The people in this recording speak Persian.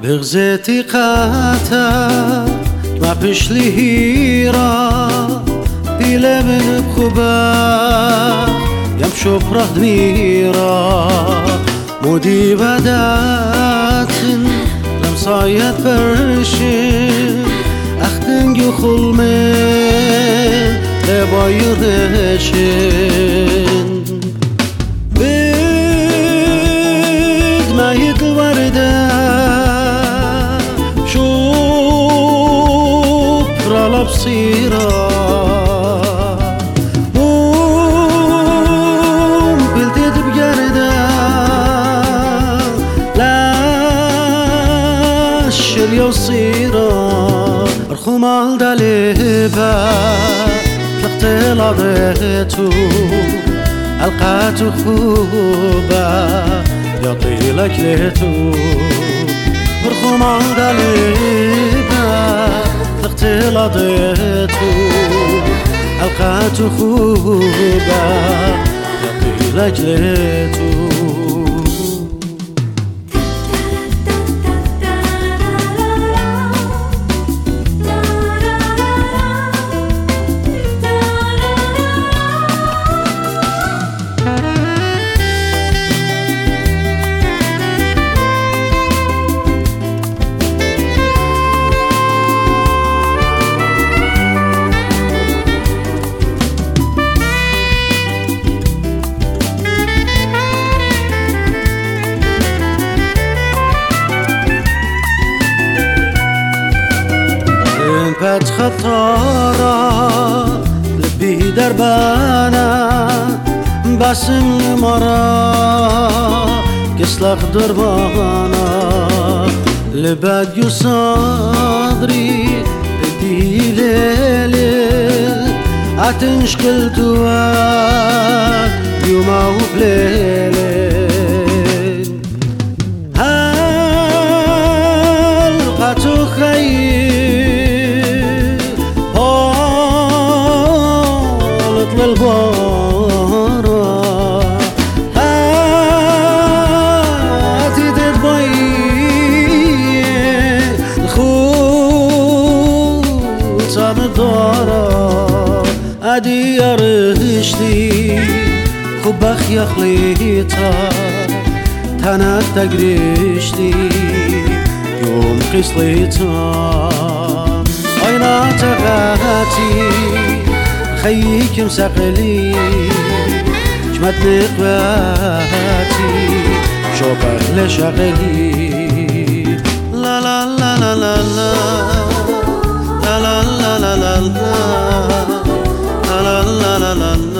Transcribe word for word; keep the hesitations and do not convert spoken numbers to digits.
بغزتي قاتا ما بشلي هيرا بلا من بخبا يمشو برهد ميرا مودي بدات لم صايد برشن أختنجي خلمين لباير هشن بقماية الوردة شوفرا لبصيرا ومبلتت بجردة لا الشرية وصيرا رخومال داليبا طلقت لضيتو ألقاتو خوبا يطيلك ليتو برخومال داليبا طلقت لضيتو ألقاتو خوبا يطيلك ليتو بات خطارة لبي دربانا باسم المرا كسلق دربانا لباد يو صدري بدي ليلي عتنشكل تواد يوما وبليلين هلقاتو خير البارة هاتي تدبي الخوت عم الدارة أدي يرشتي خبخ يا خليطة تنات تقريشتي يوم قصليتا أين تغاتي خيك مسقلي جمدني قباتي شوبر لشغلي لا لا لا لا لا لا لا لا لا لا لا لا لا لا لا